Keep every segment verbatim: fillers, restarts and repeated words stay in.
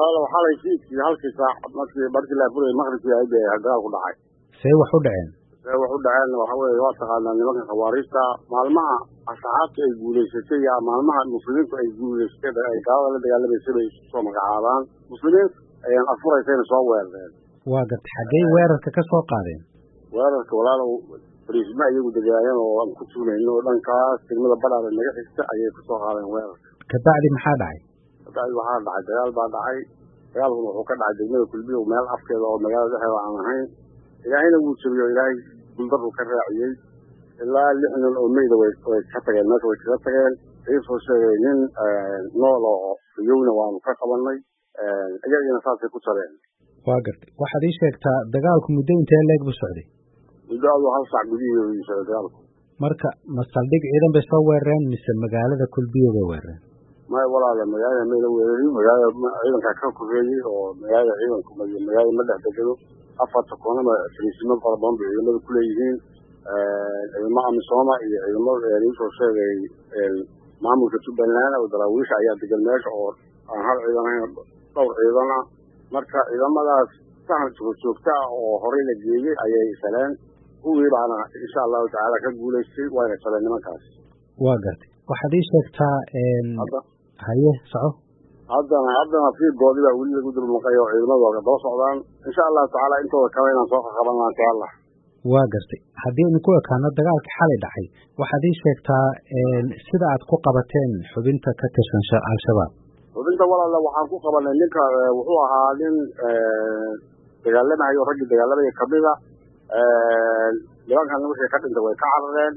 walaal waxa la fiidkii halkii saac markii barkii la furay maqribkii ay bay hagaag ku dhacay see wax u dhaceen see wax u dhaceen waxa weeye waa taqaanaa nimanka khawaariista maalmaha asxaabta ay guuleysatay ya maalmaha muslimiintu ay guuleysatay ay gaalada la dagaalamayay bay soo magacaabaan muslimiin ayaan afurayeen soo weerareen waa gad xagee weerarka ka soo qaadeen weerarka walaal bariisma iyagu dagaayeen oo aan ku tuunayno dhankaas degmada balaada naga xigta ayay ku soo qaadeen weerarka ka bacdi maxaa dhacay kadib waxaa dhacay dagaal baa dhacay dagaalku wuxuu ka dhacay degmada kulbiyo meel afkeeda oo magaalada dhexdeeda aan ahayn ilaahayna wuu jabiyo ilaahay guldar uu ka raaciyey ilaa lix nin oo meyda way ka tageen meesha way kaga tageen ayuu soo sheegay nin nool oo riyowna waanu ka qabanay iyagina saasay ku tareen waa gartay waxaad ii sheegtaa dagaalku muddo intee leeg buu socday muddo aduu hal saac gudihiisa uu socday dagaalku marka ma saldhig ciidan bay soo weerareen mise magaalada kulbiyo bay weerareen may walaala magaalada mayla weerarin magaalada ciidanka ka koreeyey oo magaalada ciidanku magaalada ma dhex degado afarta koonama fariisimo fara badan bay ciidamada ku leeyihiin ciidamo amisooma iyo ciidamada soo sheegay maamulka jubbaland oo daraawiisha ayaa degan meesha oo aan hal ciidan ahayn dhowr ciidan ah marka ciidamadaas sahan joogta oo horey la geeyey ayay saleen kuwii baana insha allahu tacaala ka guulaystay wayna saleen nimankaas waa gartay waxaad ii sheegtaa haye soco haddana haddana sii goodi baa weli lagu dulmaqay oo ciidamadooda daba socdaan insha allahu tacaala intooda kale inaan soo qabanaa insha allah waa gartay haddii aynu ku ekaano dagaalka xalay dhacay waxaad ii sheegtaa sida aad ku qabateen xubinta ka tirsan al-shabaab xubinta walaala waxaan ku qabanay ninka wuxuu ahaa nin dagaalamayo raggii dagaalamaya kamida nimankan wixii ka dhintay way ka carareen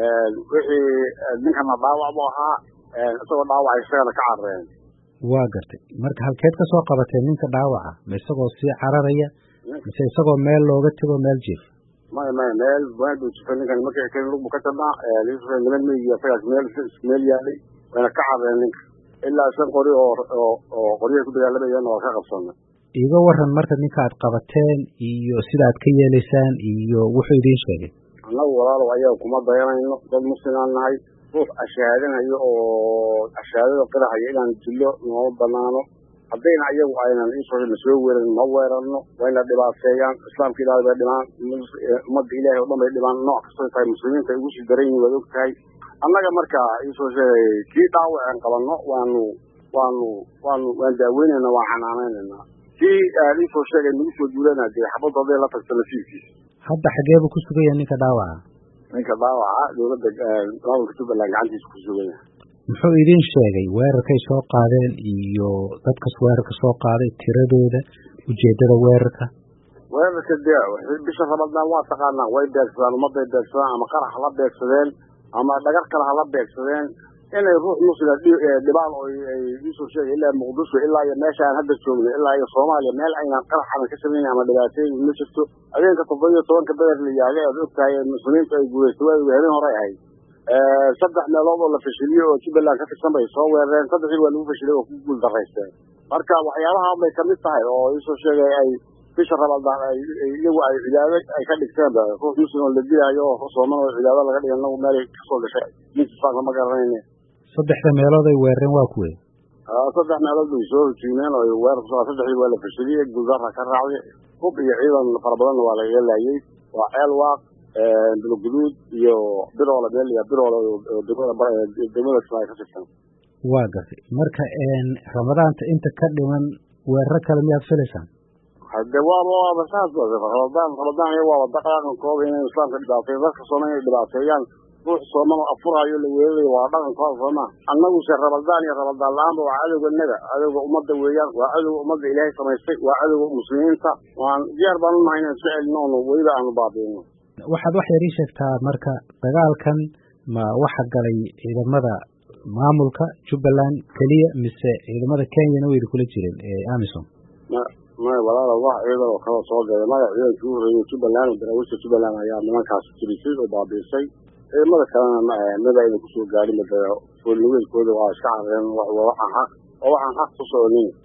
wixii ninkana dhaawac buu ahaa isagoo dhaawacay isagana ka carareen waa gartay marka halkeed ka soo qabateen ninka dhaawaca ma isagoo sii cararaya mise isagoo meel looga tego meel jiif maya maya meel meel buu jifay ninkan markii kale lugbu ka tabnaa meel meygi isagaas meel meel yaalay wayna ka carareen ninka ilaa shan qori oo oo qoryaha ku dagaalamayeen waa ka qabsanay iiga waran marka ninka aad qabateen iyo sida aad ka yeelaysaan iyo wuxuu idiin sheegay annagu walaalow ayaga kuma dayanayno dad muslimaan nahay ruux ashaadanayo oo ashaadada qirahayo inaan dillo nooma banaano haddayna ayagu aynan isoo na soo weeran ma weerarno wayna dhibaateeyaan islaamka ilaahay bay dhibaan ummadda ilaahay oo dhan bay dhibaan nooc kastoo tahay muslimiinta ay ugu sii daran yihin waad og tahay annaga marka isoo sheegay kii dhaawaceen qabanno waanu waanu waanu waan daaweynayna waan xanaanaynayna kii isoo sheegay nagu soo duulana dee xabadda hadday la tagto nasiibkiisa hadda xagee buu ku sugan yahay ninka dhaawaca ninka dhaawaca dowladda maamulka jubbaland gacantiisa ku sugan yahay muxuu idiin sheegay weerarkay soo qaadeen iyo dadkas weerarka soo qaaday tiradooda ujeeddada weerarka weerarka dee bisha ramadaan waa taqaanaa way beegsadaan ummadday beegsadaan ama qarax hala beegsadeen ama dhagar kale hala beegsadeen inay ruux muslima dhibaan oo ay isoo sheegay ilaa muqdisho ilaa iyo meesha aan hadda joogno ilaa iyo soomaaliya meel aynaan qaraxana ka samaynayn ama dhibaateyn ma jirto habeenka toddoba iyo tobanka beder la yaalay aad og tahay muslimiintu ay guulaystay waa habeen hore ahayd saddex meelood oo la fashiliyey oo jubbaland ka tirsan bay soo weerareen saddexdii waa lagu fashilay oo ku guul daraysteen marka waxyaabaha bay kamid tahay oo isoo sheegay ay bisha ramadaan ay iyagu ay cibaado ay ka dhigteen ruux muslim oo la dilaayo oo sooman oo cibaado laga dhigay nagu meelay kasoo gashay ninkiisaan ma garanayne saddexda meelood ay weerareen waa kuwe saddex meelood bay soo hojiimeen oo weerar kusoo saddexdii waa la fashiliyey guuldarra ka raacday hub iyo ciidan fara badanna waa lagaga laayey waa ceel waaq bilguduud iyo biroola meel iyo biroola oo degmada degmada ay ka tirsan waa gartay marka ramadaanta inta ka dhiman weeraro kale miyaad filaysaan hadde waaba waaba saas ramadaan ramadaan iyo waaba dhaqankooda inay islaamka dhibaateeyo dadka sooman inay dhibaateeyaan ruux sooman oo afuraayo la weerarayo waa dhaqankooda sooma annagu se ramadaan iyo ramadaan la-aanba waa cadowga naga cadowga ummadda weeyaan waa cadowga ummadda ilaahay samaystay waa cadowga muslimiinta waan diyaar baan u nahay inaan soo celino ono weliba aanu baabiino waxaad wax yar ii sheegtaa marka dagaalkan ma waxa galay ciidamada maamulka jubbaland keliya mise ciidamada kenyana wayna kula jireen ee amisom ma maya walaala wax ciidan oo kala soo galay maya ciidankii u horeeyey jubbaland oo daraawiishta jubbaland ayaa nimankaas jirisay oo baabiisay ciidamada kalena maba ayna kusoo gaadhin foolniweelkooda waa iska carareen waxaan xaq oo waxaan xaq ku soconin